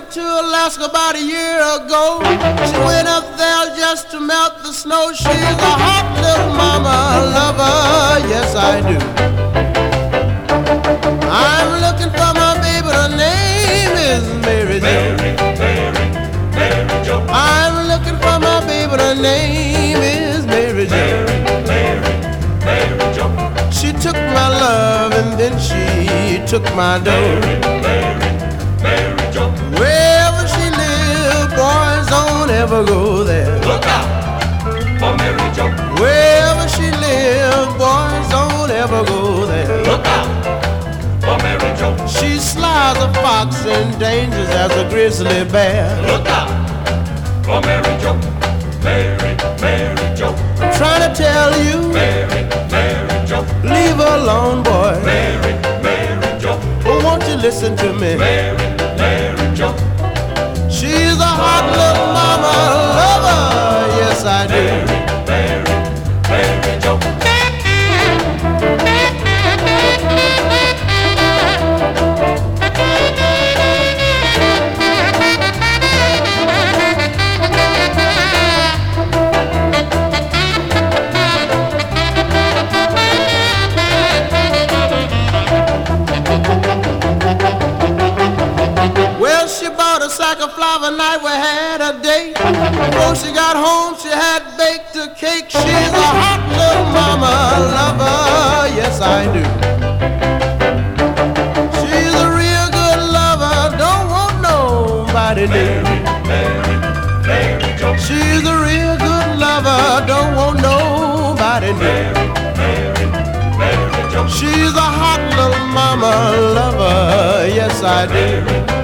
to Alaska about a year ago. She went up there just to melt the snow. She's a hot little mama lover, yes I do. I'm looking for my baby, her name is Mary Jo. Mary Jo. I'm looking for my baby, her name is Mary Jo. Mary Jo. She took my love and then she took my dough. Mary Jo. Wherever she lives, boys don't ever go there. Look out for Mary Jo. Wherever she lives, boys don't ever go there. Look out for Mary Jo. She's sly as a fox and dangerous as a grizzly bear. Look out for Mary Jo. Mary Jo. I'm trying to tell you, Mary Jo. leave her alone, boy. Mary Jo. Oh, won't you listen to me? Mary Jo. She's a hot little mama lover, yes I do. Mary Jo. Well, she bought a sack of flour the night we had a date. Before she got home, she had baked a cake. She's a hot little mama lover, yes I do. She's a real good lover, don't want nobody to. Mary Jo. She's a real good lover, don't want nobody to. Mary Jo. She's a hot little mama lover, yes I do.